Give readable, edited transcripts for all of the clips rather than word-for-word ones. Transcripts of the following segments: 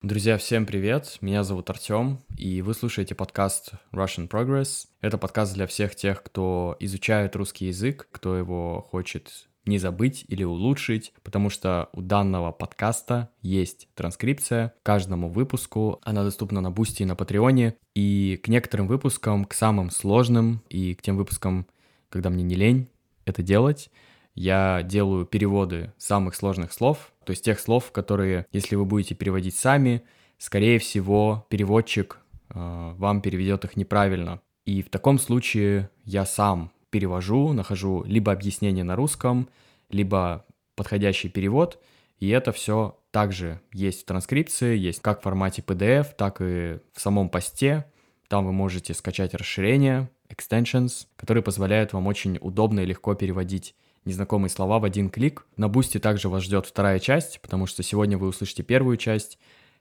Друзья, всем привет! Меня зовут Артем, и вы слушаете подкаст Russian Progress. Это подкаст для всех тех, кто изучает русский язык, кто его хочет не забыть или улучшить, потому что у данного подкаста есть транскрипция к каждому выпуску. Она доступна на Бусти и на Патреоне. И к некоторым выпускам, к самым сложным и к тем выпускам, когда мне не лень это делать, я делаю переводы самых сложных слов, то есть тех слов, которые, если вы будете переводить сами, скорее всего, переводчик вам переведет их неправильно. И в таком случае я сам перевожу, нахожу либо объяснение на русском, либо подходящий перевод, и это все также есть в транскрипции, есть как в формате PDF, так и в самом посте. Там вы можете скачать расширения, extensions, которые позволяют вам очень удобно и легко переводить незнакомые слова в один клик. На Бусти также вас ждет вторая часть, потому что сегодня вы услышите первую часть.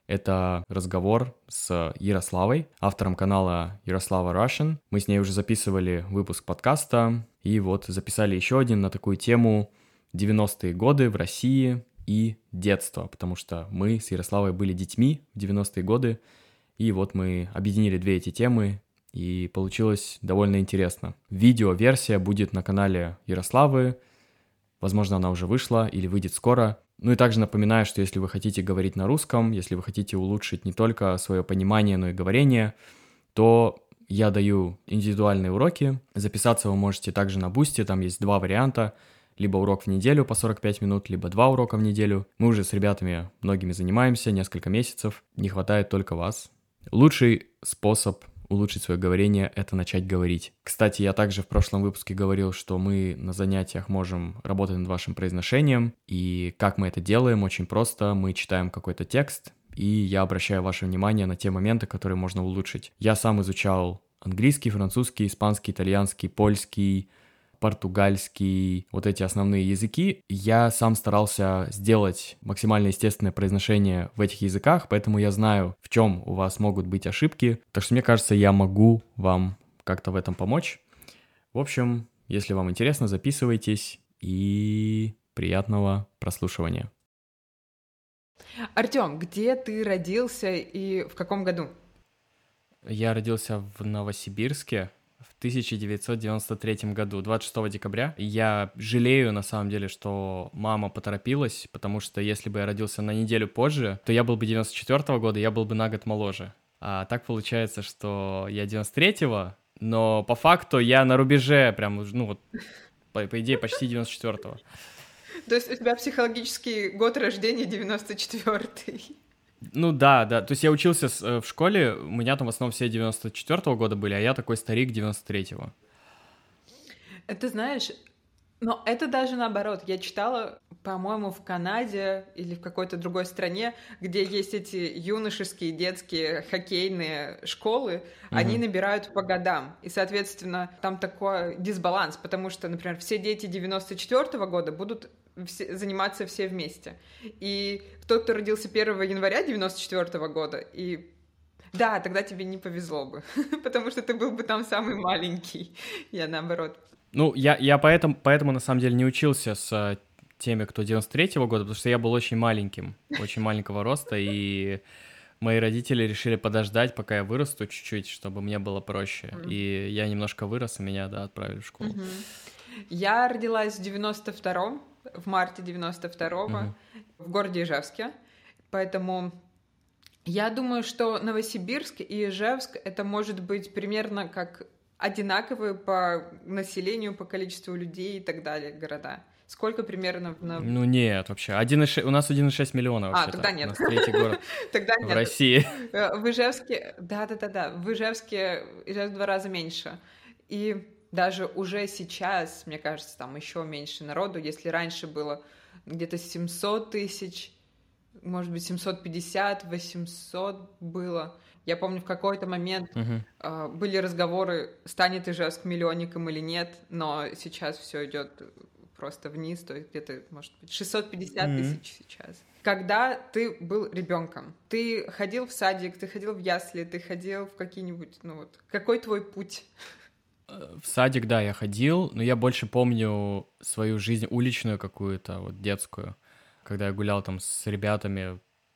Это разговор с Ярославой, автором канала Ярослава Russian. Мы с ней уже записывали выпуск подкаста, и вот записали еще один на такую тему 90-е годы в России и детство, потому что мы с Ярославой были детьми в 90-е годы, и вот мы объединили две эти темы, и получилось довольно интересно. Видео-версия будет на канале Ярославы, возможно, она уже вышла или выйдет скоро. Ну и также напоминаю, что если вы хотите говорить на русском, если вы хотите улучшить не только свое понимание, но и говорение, то я даю индивидуальные уроки. Записаться вы можете также на Бусти, там есть два варианта. Либо урок в неделю по 45 минут, либо два урока в неделю. Мы уже с ребятами многими занимаемся, несколько месяцев. Не хватает только вас. Лучший способ улучшить свое говорение — это начать говорить. Кстати, я также в прошлом выпуске говорил, что мы на занятиях можем работать над вашим произношением, и как мы это делаем, очень просто. Мы читаем какой-то текст, и я обращаю ваше внимание на те моменты, которые можно улучшить. Я сам изучал английский, французский, испанский, итальянский, польский, португальский, вот эти основные языки. Я сам старался сделать максимально естественное произношение в этих языках, поэтому я знаю, в чем у вас могут быть ошибки. Так что мне кажется, я могу вам как-то в этом помочь. В общем, если вам интересно, записывайтесь и приятного прослушивания. Артём, где ты родился и в каком году? Я родился в Новосибирске в 1993 году, 26 декабря. Я жалею, на самом деле, что мама поторопилась, потому что если бы я родился на неделю позже, то я был бы 94 года, я был бы на год моложе. А так получается, что я 93-го, но по факту я на рубеже прям, ну вот, по идее, почти 94-го. То есть у тебя психологический год рождения 94-й. Ну да, то есть я учился в школе, у меня там в основном все 94-го года были, а я такой старик 93-го. Это знаешь, но это даже наоборот. Я читала, по-моему, в Канаде или в какой-то другой стране, где есть эти юношеские, детские хоккейные школы, они набирают по годам. И, соответственно, там такой дисбаланс, потому что, например, все дети 94-го года будут заниматься все вместе. И тот, кто родился 1 января 94-го года, и да, тогда тебе не повезло бы, потому что ты был бы там самый маленький. Я наоборот. Ну, я поэтому на самом деле не учился с теми, кто 93-го года, потому что я был очень маленьким, очень маленького роста, и мои родители решили подождать, пока я вырасту чуть-чуть, чтобы мне было проще. И я немножко вырос, и меня, да, отправили в школу. Я родилась в 92-м, в марте 92-го, в городе Ижевске, поэтому я думаю, что Новосибирск и Ижевск — это может быть примерно как одинаковые по населению, по количеству людей и так далее города. Сколько примерно? Ну нет, вообще. У нас 1,6 миллиона вообще-то. Тогда нет. У нас третий город Тогда в нет. России. В Ижевске, да, в Ижевске в 2 раза меньше. И даже уже сейчас, мне кажется, там еще меньше народу. Если раньше было где-то 700 тысяч, может быть, 750, 800 было. Я помню, в какой-то момент были разговоры, станет Ижевск миллионником или нет, но сейчас все идет просто вниз, то есть где-то, может быть, 650 тысяч сейчас. Когда ты был ребенком, ты ходил в садик, ты ходил в ясли, ты ходил в какие-нибудь, ну вот, какой твой путь? В садик, да, я ходил, но я больше помню свою жизнь уличную какую-то, вот детскую, когда я гулял там с ребятами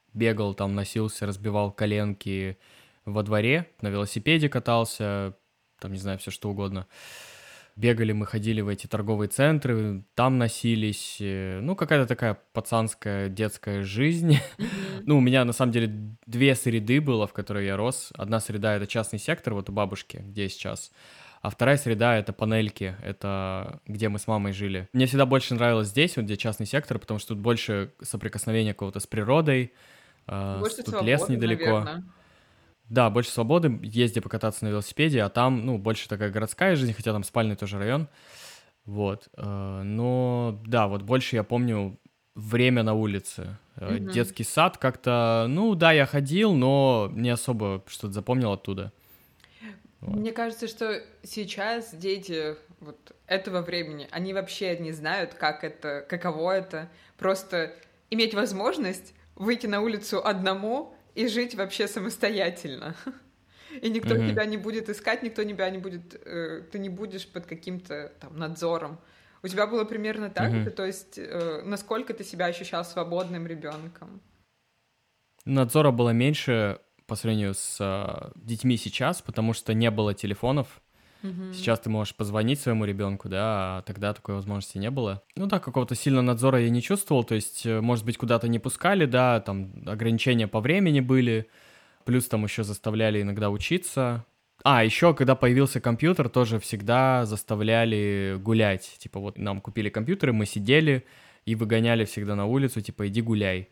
бегал там, носился, разбивал коленки во дворе, на велосипеде катался, там, не знаю, все что угодно. Бегали мы, ходили в эти торговые центры, там носились. Ну, какая-то такая пацанская детская жизнь. Мгм. Ну, у меня, на самом деле, две среды было, в которой я рос. Одна среда — это частный сектор, вот у бабушки, где я сейчас. А вторая среда — это панельки, это где мы с мамой жили. Мне всегда больше нравилось здесь, вот где частный сектор, потому что тут больше соприкосновения какого-то с природой, Больше тут лес свободы, недалеко. наверное. Да, больше свободы, езди покататься на велосипеде, а там, ну, больше такая городская жизнь, хотя там спальный тоже район. Вот, но да, вот больше я помню время на улице. Мгм. Детский сад как-то, ну да, я ходил, но не особо что-то запомнил оттуда. Вот. Мне кажется, что сейчас дети вот этого времени, они вообще не знают, как это, каково это, просто иметь возможность выйти на улицу одному и жить вообще самостоятельно. И никто Мгм, тебя не будет искать, никто тебя не будет, ты не будешь под каким-то там надзором. У тебя было примерно так же, мгм. то есть насколько ты себя ощущал свободным ребенком? Надзора было меньше по сравнению с детьми сейчас, потому что не было телефонов. Мгм. Сейчас ты можешь позвонить своему ребенку, да, а тогда такой возможности не было. Ну да, какого-то сильного надзора я не чувствовал, то есть, может быть, куда-то не пускали, да, там ограничения по времени были, плюс там еще заставляли иногда учиться. А, еще, когда появился компьютер, тоже всегда заставляли гулять. Типа вот нам купили компьютеры, мы сидели и выгоняли всегда на улицу, типа иди гуляй.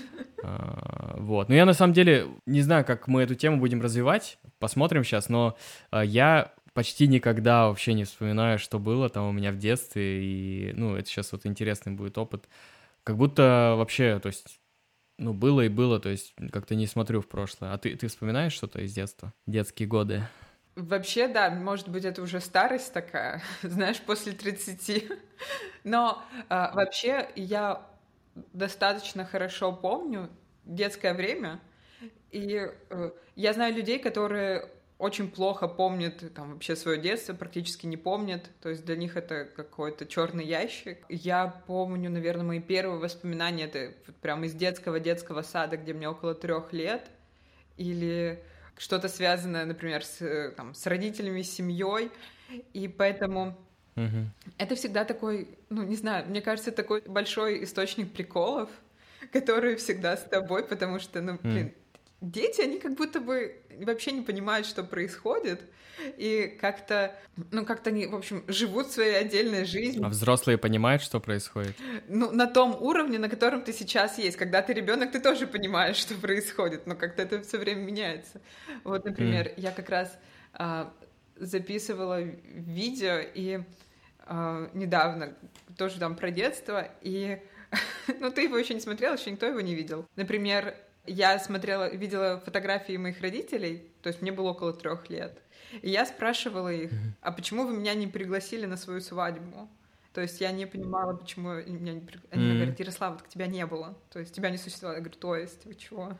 Вот. Но я на самом деле не знаю, как мы эту тему будем развивать, посмотрим сейчас, но я почти никогда вообще не вспоминаю, что было там у меня в детстве, и, ну, это сейчас вот интересный будет опыт. Как будто вообще, то есть, ну, было и было, то есть как-то не смотрю в прошлое. А ты вспоминаешь что-то из детства? Детские годы? Вообще, да, может быть, это уже старость такая, знаешь, после 30. Но вообще я достаточно хорошо помню детское время, и я знаю людей, которые очень плохо помнят там вообще свое детство, практически не помнят, то есть для них это какой-то черный ящик. Я помню, наверное, мои первые воспоминания, это вот прямо из детского сада, где мне около 3 лет, или что-то связанное, например, там, с родителями, с семьей, и поэтому Мгм. это всегда такой, ну, не знаю, мне кажется, такой большой источник приколов, которые всегда с тобой, потому что, ну, М. блин, дети, они как будто бы вообще не понимают, что происходит, и как-то, ну, как-то они, в общем, живут своей отдельной А жизнью, взрослые понимают, что происходит? ну, на том уровне, на котором ты сейчас есть. Когда ты ребенок, ты тоже понимаешь, что происходит, но как-то это все время меняется. Вот, М. например, я как раз а, записывала видео и недавно тоже там про детство, и ну ты его еще не смотрел, еще никто его не видел. Например, я видела фотографии моих родителей, то есть мне было около 3 лет, и я спрашивала их, Мгм. а почему вы меня не пригласили на свою свадьбу? То есть я не понимала, почему меня не Они мне М. говорят: Ярослава, так тебя не было, то есть тебя не существовало. Я говорю: то есть, вы чего?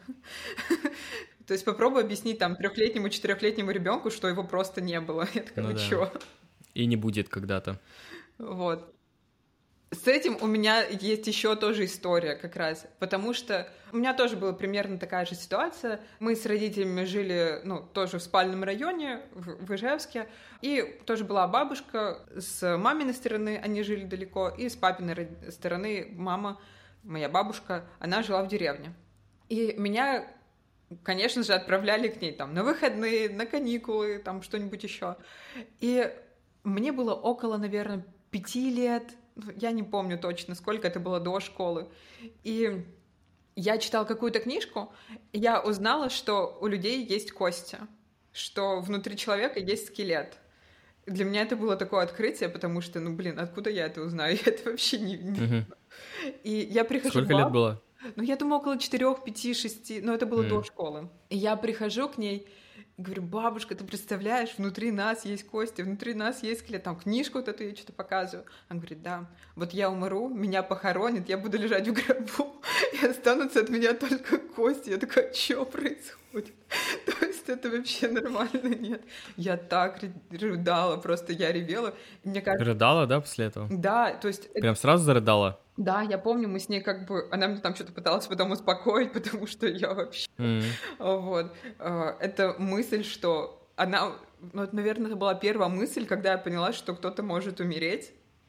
То есть попробуй объяснить там 3-летнему, 4-летнему ребенку, что его просто не было. Я такая: Ну вы да. чё? И не будет когда-то. Вот. С этим у меня есть еще тоже история как раз, потому что у меня тоже была примерно такая же ситуация. Мы с родителями жили, ну, тоже в спальном районе в Ижевске, и тоже была бабушка с маминой стороны, они жили далеко, и с папиной стороны мама, моя бабушка, она жила в деревне. И меня, конечно же, отправляли к ней там на выходные, на каникулы, там что-нибудь еще. И мне было около, наверное, 5 лет, я не помню точно, сколько это было до школы. И я читала какую-то книжку, и я узнала, что у людей есть кости, что внутри человека есть скелет. Для меня это было такое открытие, потому что, ну, блин, откуда я это узнаю? Я это вообще не... Мгм. И я прихожу к Сколько лет бабушке, было? ну, я думаю, около 4, 5, 6, но это было до М. школы. И я прихожу к ней, и говорю: бабушка, ты представляешь, внутри нас есть кости, внутри нас есть скелет, там книжку вот эту я что-то показываю. Она говорит: да, вот я умру, меня похоронят, я буду лежать в гробу, и останутся от меня только кости. Я такая: что происходит? То есть что это вообще нормально, нет. Я так рыдала, просто я ревела. И мне кажется... Рыдала, да, после этого? Да, то есть... Прям сразу зарыдала? Да, я помню, мы с ней как бы... Она мне там что-то пыталась потом успокоить, потому что я вообще... Вот. Это мысль, что она... Ну, наверное, это была первая мысль, когда я поняла, что кто-то может умереть.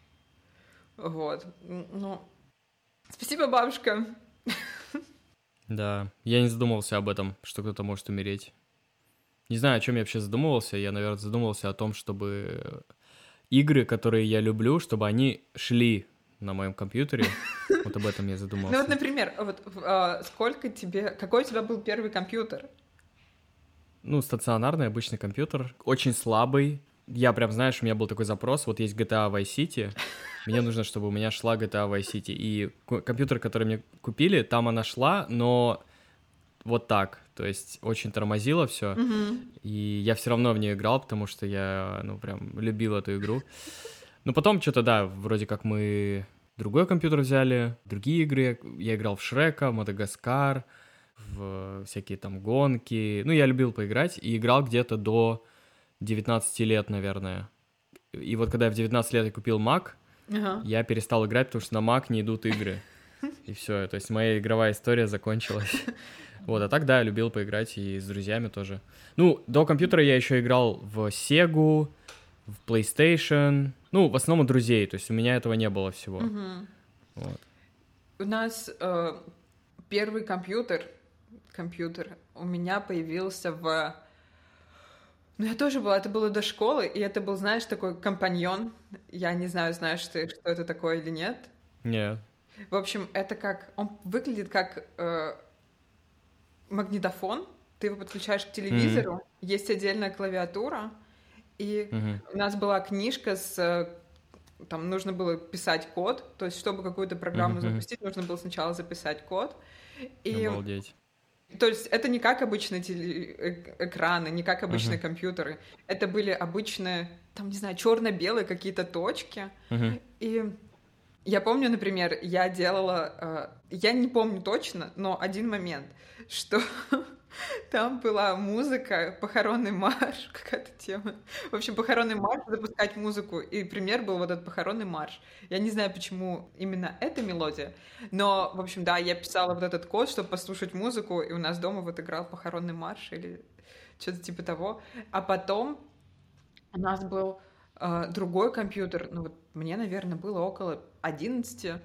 Вот. Ну, спасибо, бабушка. Да, я не задумывался об этом, что кто-то может умереть. Не знаю, о чем я вообще задумывался. Я, наверное, задумывался о том, чтобы игры, которые я люблю, чтобы они шли на моем компьютере. Вот об этом я задумался. Ну вот, например, вот какой у тебя был первый компьютер? Ну, стационарный обычный компьютер, очень слабый. Я прям, знаешь, у меня был такой запрос, вот есть GTA Vice City, мне нужно, чтобы у меня шла GTA Vice City. И компьютер, который мне купили, там она шла, но вот так, то есть очень тормозило все. И я все равно в нее играл, потому что я, ну, прям любил эту игру. Но потом что-то, да, вроде как мы другой компьютер взяли, другие игры. Я играл в Шрека, в Мадагаскар, в всякие там гонки. Ну, я любил поиграть и играл где-то до 19 лет, наверное. И вот когда я в 19 лет я купил Mac, я перестал играть, потому что на Mac не идут игры. И все, то есть моя игровая история закончилась. Вот, а так, да, я любил поиграть и с друзьями тоже. Ну, до компьютера я еще играл в Sega, в PlayStation, ну, в основном у друзей, то есть у меня этого не было всего. Вот. У нас первый компьютер у меня появился Ну, я тоже была, это было до школы, и это был, знаешь, такой компаньон. Я не знаю, знаешь ты, что это такое или нет. Нет. В общем, это как... Он выглядит как магнитофон. Ты его подключаешь к телевизору, есть отдельная клавиатура, и у нас была книжка с... Там нужно было писать код, то есть, чтобы какую-то программу запустить, нужно было сначала записать код. И... Обалдеть. То есть это не как обычные экраны, не как обычные компьютеры. Это были обычные, там, не знаю, черно-белые какие-то точки. И я помню, например, я делала... я не помню точно, но один момент, что там была музыка, похоронный марш, какая-то тема. В общем, похоронный марш, запускать музыку, и пример был вот этот похоронный марш. Я не знаю, почему именно эта мелодия, но, в общем, да, я писала вот этот код, чтобы послушать музыку, и у нас дома вот играл похоронный марш или что-то типа того. А потом у нас был другой компьютер, ну вот мне, наверное, было около 11,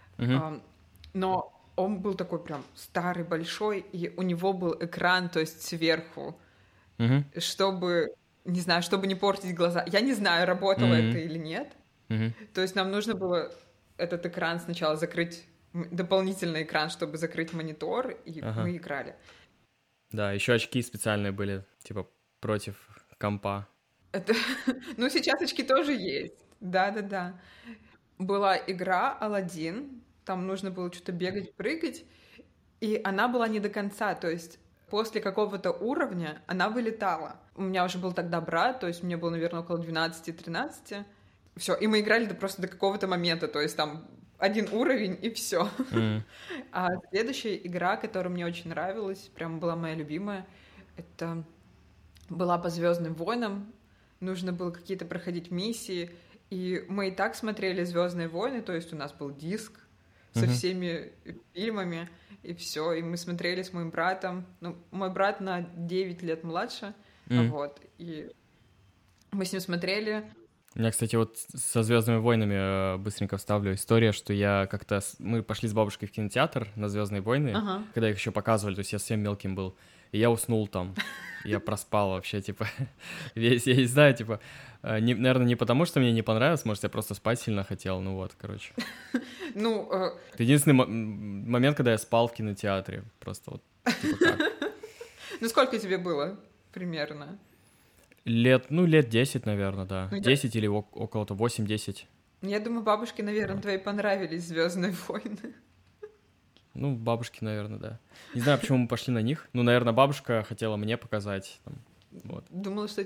но он был такой прям старый, большой, и у него был экран, то есть сверху, чтобы, не знаю, чтобы не портить глаза. Я не знаю, работало это или нет. То есть нам нужно было этот экран сначала закрыть, дополнительный экран, чтобы закрыть монитор, и мы играли. Да, еще очки специальные были, типа, против компа. Ну, сейчас очки тоже есть. Да-да-да. Была игра «Аладдин», там нужно было что-то бегать, прыгать, и она была не до конца, то есть после какого-то уровня она вылетала. У меня уже был тогда брат, то есть мне было, наверное, около 12-13. Все, и мы играли просто до какого-то момента, то есть там один уровень, и все. А следующая игра, которая мне очень нравилась, прям была моя любимая, это была по «Звездным войнам». Нужно было какие-то проходить миссии, и мы и так смотрели «Звездные войны», то есть у нас был диск со всеми фильмами, и все, и мы смотрели с моим братом. Ну, мой брат на 9 лет младше, вот, и мы с ним смотрели. У меня, кстати, вот со «Звездными войнами» быстренько вставлю историю, что я как-то... Мы пошли с бабушкой в кинотеатр на «Звездные войны», когда их еще показывали, то есть я совсем мелким был, и я уснул там. Я проспал вообще, типа, весь, я не знаю, типа, наверное, не потому, что мне не понравилось, может, я просто спать сильно хотел, ну вот, короче. Ну... Это единственный момент, когда я спал в кинотеатре, просто вот, типа так. Ну, сколько тебе было примерно? Лет 10, наверное, да. 10 или около того, 8-10. Я думаю, бабушке, наверное, твоей понравились «Звездные войны». Ну, бабушке, наверное, да. Не знаю, почему мы пошли на них. Ну, наверное, бабушка хотела мне показать. Там, вот. Думала, что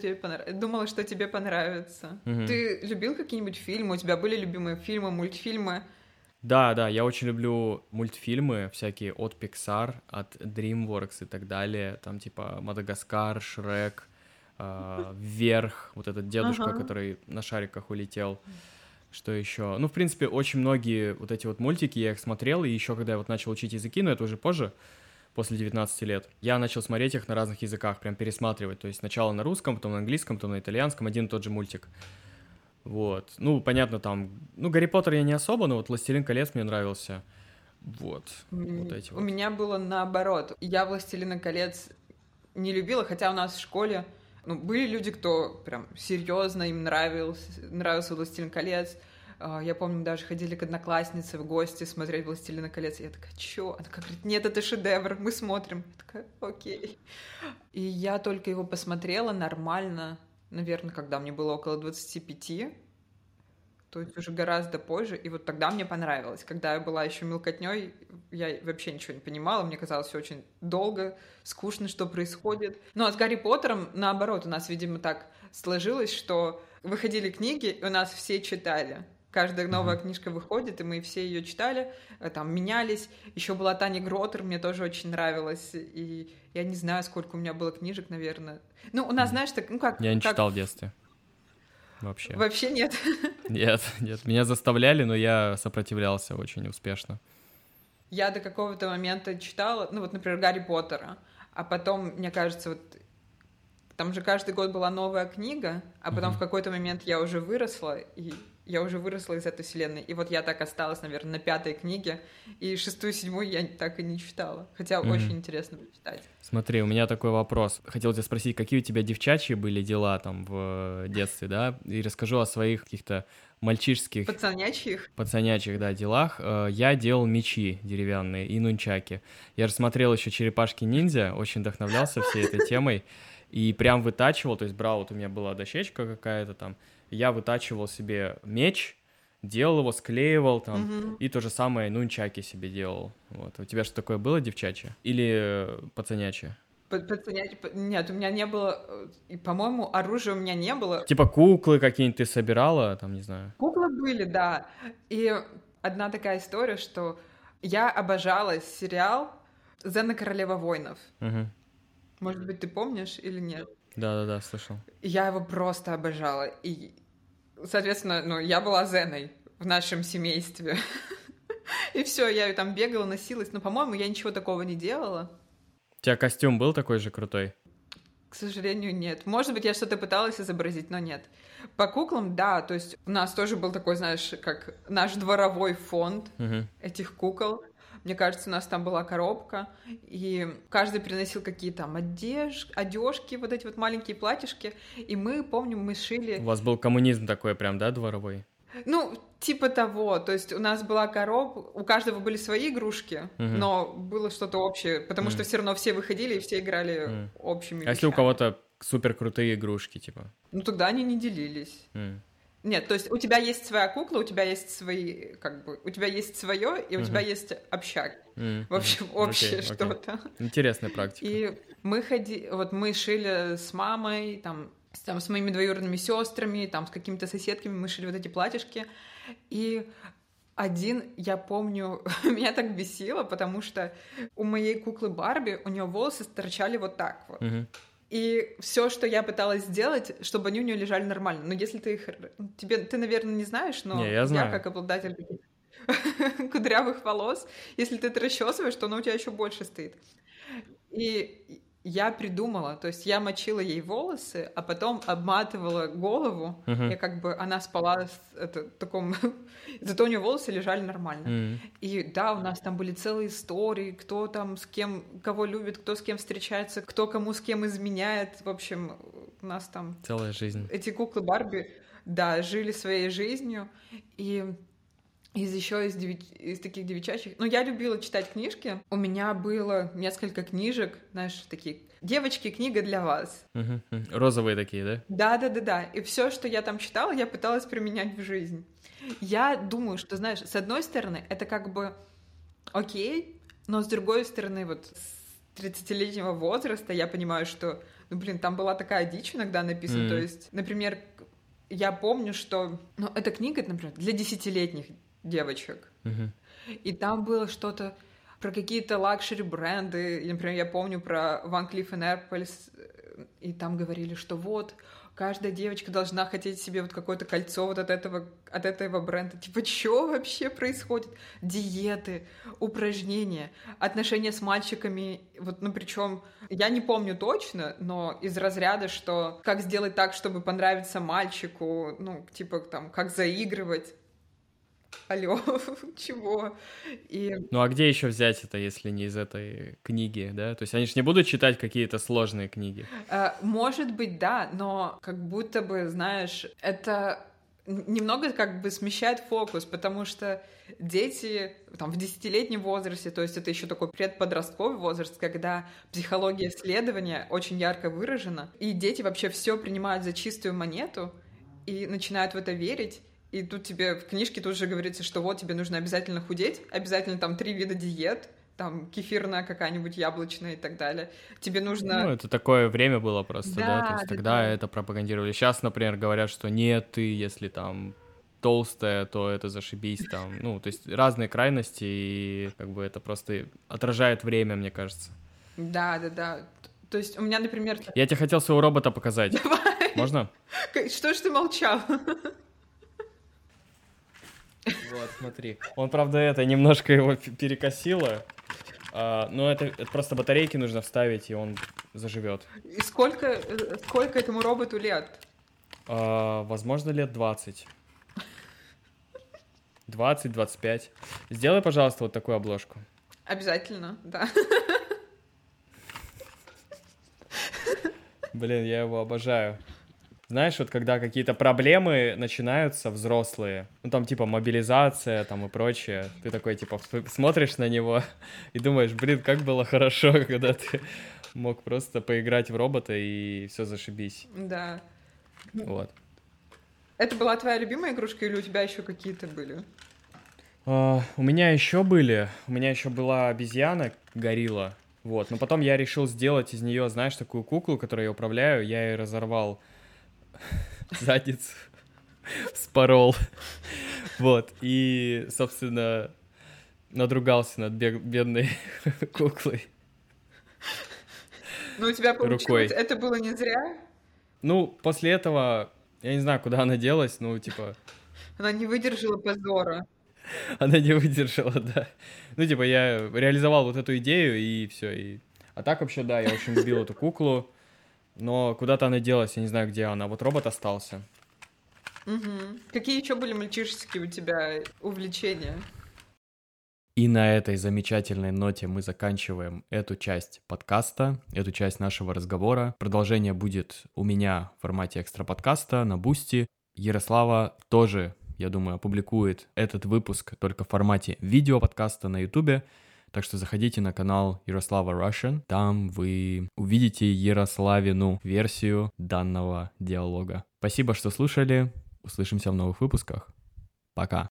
тебе понравится. Ты любил какие-нибудь фильмы? У тебя были любимые фильмы, мультфильмы? Да, я очень люблю мультфильмы всякие от Pixar, от DreamWorks и так далее. Там типа Мадагаскар, Шрек, Вверх, вот этот дедушка, Ага. который на шариках улетел. Что еще? Ну, в принципе, очень многие вот эти вот мультики, я их смотрел, и еще когда я вот начал учить языки, но это уже позже, после 19 лет, я начал смотреть их на разных языках, прям пересматривать. То есть сначала на русском, потом на английском, потом на итальянском, один и тот же мультик. Вот. Ну, понятно, там... Ну, Гарри Поттер я не особо, но вот «Властелин колец» мне нравился. Вот. Вот эти У вот. меня было наоборот. Я «Властелина колец» не любила, хотя у нас в школе были люди, кто прям серьезно им нравился «Властелин колец». Я помню, мы даже ходили к однокласснице в гости смотреть «Властелина колец». И я такая, чё? Она такая говорит, нет, это шедевр, мы смотрим. Я такая, окей. И я только его посмотрела нормально, наверное, когда мне было около 25, то есть уже гораздо позже, и вот тогда мне понравилось. Когда я была еще мелкотней, я вообще ничего не понимала, мне казалось все очень долго, скучно, что происходит. Ну а с Гарри Поттером, наоборот, у нас, видимо, так сложилось, что выходили книги, и у нас все читали. Каждая новая книжка выходит, и мы все ее читали, там менялись. Еще была Таня Гротер, мне тоже очень нравилась. И я не знаю, сколько у меня было книжек, наверное. Ну, у нас, знаешь, так, ну как... Я не как... читал в детстве. Вообще. Вообще нет. Нет. Меня заставляли, но я сопротивлялся очень успешно. Я до какого-то момента читала, ну вот, например, Гарри Поттера, а потом, мне кажется, вот там же каждый год была новая книга, а потом в какой-то момент я уже выросла, и я уже выросла из этой вселенной. И вот я так осталась, наверное, на 5-й книге, и 6-ю, 7-ю я так и не читала. Хотя очень интересно почитать. Смотри, у меня такой вопрос. Хотел тебя спросить, какие у тебя девчачьи были дела там в детстве, да? И расскажу о своих каких-то мальчишских... Пацанячьих, да, делах. Я делал мечи деревянные и нунчаки. Я же смотрел еще «Черепашки-ниндзя», очень вдохновлялся всей этой темой. И прям вытачивал, то есть брал, вот у меня была дощечка какая-то там, я вытачивал себе меч, делал его, склеивал там, и то же самое нунчаки себе делал. Вот. У тебя что такое было, девчачье? Или пацанячье? Нет, у меня не было, и, по-моему, оружия у меня не было. Типа куклы какие-нибудь ты собирала, там, не знаю. Куклы были, да. И одна такая история, что я обожала сериал «Зена Королева воинов». Угу. Может быть, ты помнишь или нет? Да, слышал. Я его просто обожала. И, соответственно, я была Зеной в нашем семействе. И все, я там бегала, носилась. Но, по-моему, я ничего такого не делала. У тебя костюм был такой же крутой? К сожалению, нет. Может быть, я что-то пыталась изобразить, но нет. По куклам, да, то есть у нас тоже был такой, знаешь, как наш дворовой фонд этих кукол. Мне кажется, у нас там была коробка, и каждый приносил какие-то там одежки, вот эти вот маленькие платьишки, и мы, помним, мы шили... У вас был коммунизм такой прям, да, дворовой? Ну, типа того, то есть у нас была коробка, у каждого были свои игрушки, но было что-то общее, потому что все равно все выходили и все играли общими вещами. А если у кого-то супер крутые игрушки, типа? Ну, тогда они не делились. Нет, то есть у тебя есть своя кукла, у тебя есть свои, у тебя есть свое, и у тебя есть общак. В общем, общее что-то. Интересная практика. И мы шили с мамой, там, с моими двоюродными сестрами, там, с какими-то соседками, мы шили вот эти платьишки. И я помню, меня так бесило, потому что у моей куклы Барби, у нее волосы торчали вот так вот. И все, что я пыталась сделать, чтобы они у нее лежали нормально. Но если ты ты, наверное, не знаешь, но я знаю. как обладатель таких кудрявых волос, если ты это расчесываешь, то оно у тебя еще больше стоит. И я придумала, то есть я мочила ей волосы, а потом обматывала голову, и она спала в таком... Зато у нее волосы лежали нормально. И да, у нас там были целые истории, кто там с кем, кого любит, кто с кем встречается, кто кому с кем изменяет. В общем, у нас там... Целая жизнь. Эти куклы Барби, да, жили своей жизнью, и... Из таких девчачьих... Ну, я любила читать книжки. У меня было несколько книжек, знаешь, такие... Девочки, книга для вас. Розовые такие, да? Да. И все, что я там читала, я пыталась применять в жизнь. Я думаю, что, знаешь, с одной стороны, это как бы окей, но с другой стороны, вот с 30-летнего возраста я понимаю, что, там была такая дичь иногда написана. То есть, например, я помню, что... эта книга, например, для 10-летних девочек. Мгм. И там было что-то про какие-то лакшери-бренды. И, например, я помню про Van Cleef Arpels, и там говорили, что вот, каждая девочка должна хотеть себе вот какое-то кольцо вот от этого бренда. Типа, что вообще происходит? Диеты, упражнения, отношения с мальчиками. Вот, ну, причем, я не помню точно, но из разряда, что как сделать так, чтобы понравиться мальчику, ну, типа, там, как заигрывать. Алло, чего? И Ну а где еще взять это, если не из этой книги, да? То есть они же не будут читать какие-то сложные книги. Может быть, да, но как будто бы, знаешь, это немного как бы смещает фокус, потому что дети там в 10-летнем возрасте, то есть это еще такой предподростковый возраст, когда психология исследования очень ярко выражена, и дети вообще все принимают за чистую монету и начинают в это верить. И тут тебе в книжке тут же говорится, что вот тебе нужно обязательно худеть, обязательно там 3 вида диет, там кефирная какая-нибудь, яблочная и так далее. Тебе Ну, нужно... это такое время было просто, да, то Да, есть да, тогда да. это пропагандировали. Сейчас, например, говорят, что нет, ты, если там толстая, то это зашибись там. Ну, то есть разные крайности, и как бы это просто отражает время, мне кажется. Да, да, да. То есть у меня, например... Я тебе хотел своего робота показать. Давай. Можно? Что ж ты молчал? Вот, смотри. Он, правда, это немножко его перекосило. Но это просто батарейки нужно вставить, и он заживет. И сколько этому роботу лет? Возможно, лет 20. 20-25. Сделай, пожалуйста, вот такую обложку. Обязательно, да. Блин, я его обожаю. Знаешь, вот когда какие-то проблемы начинаются взрослые, ну там типа мобилизация там и прочее, ты такой типа смотришь на него и думаешь, блин, как было хорошо, когда ты мог просто поиграть в робота и все зашибись. Да. Вот. Это была твоя любимая игрушка или у тебя еще какие-то были? У меня еще была обезьяна, горилла, вот, но потом я решил сделать из нее, знаешь, такую куклу, которую я управляю, я ей разорвал задницу, спорол, вот, и, собственно, надругался над бедной куклой Ну, у тебя получилось, рукой. это было не зря? Ну, после этого, я не знаю, куда она делась, ну, типа, Она не выдержала позора. она не выдержала, да. Ну, типа, я реализовал вот эту идею, и все. А так вообще, да, я очень любил эту куклу, но куда-то она делась, я не знаю, где она. Вот робот остался. Угу. Какие еще были мальчишеские у тебя увлечения? И на этой замечательной ноте мы заканчиваем эту часть подкаста, эту часть нашего разговора. Продолжение будет у меня в формате экстра подкаста на Бусти. Ярослава тоже, я думаю, опубликует этот выпуск только в формате видео-подкаста на Ютубе. Так что заходите на канал Ярослава Russian, там вы увидите Ярославину версию данного диалога. Спасибо, что слушали, услышимся в новых выпусках. Пока!